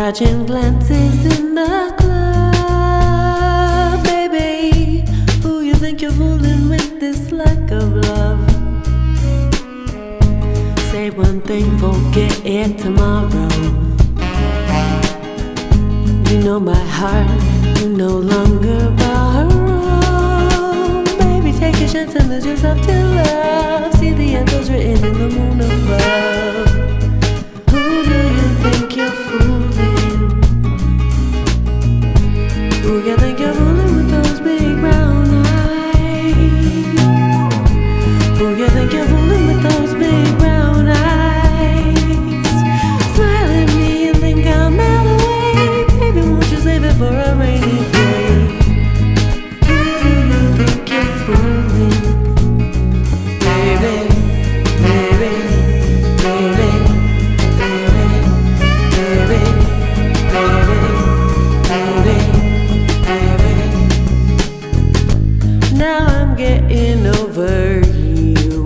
Dodging glances in the club, baby. Who you think you're fooling with this lack of love? Say one thing, forget it tomorrow. You know my heart, you no longer borrow. Baby, take a chance and lose yourself to love. See the angels written in the moon above. Who do you think you're fooling? Who you think you're fooling with those big brown eyes? Who you think you're fooling with those big brown eyes? Smile at me and think I'll melt away. Baby, won't you save it for a rainy day? Who do you think you're fooling? Baby, baby, baby, baby, baby, baby, baby, baby. Now I'm getting over you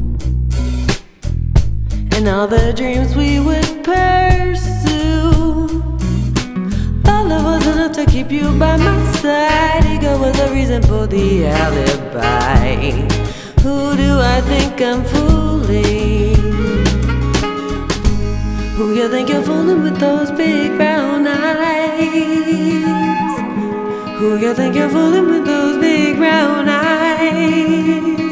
and all the dreams we would pursue. Thought love was enough to keep you by my side. Ego was the reason for the alibi. Who do I think I'm fooling? Who you think you're fooling with those big brown eyes? Who you think you're fooling with those big brown eyes?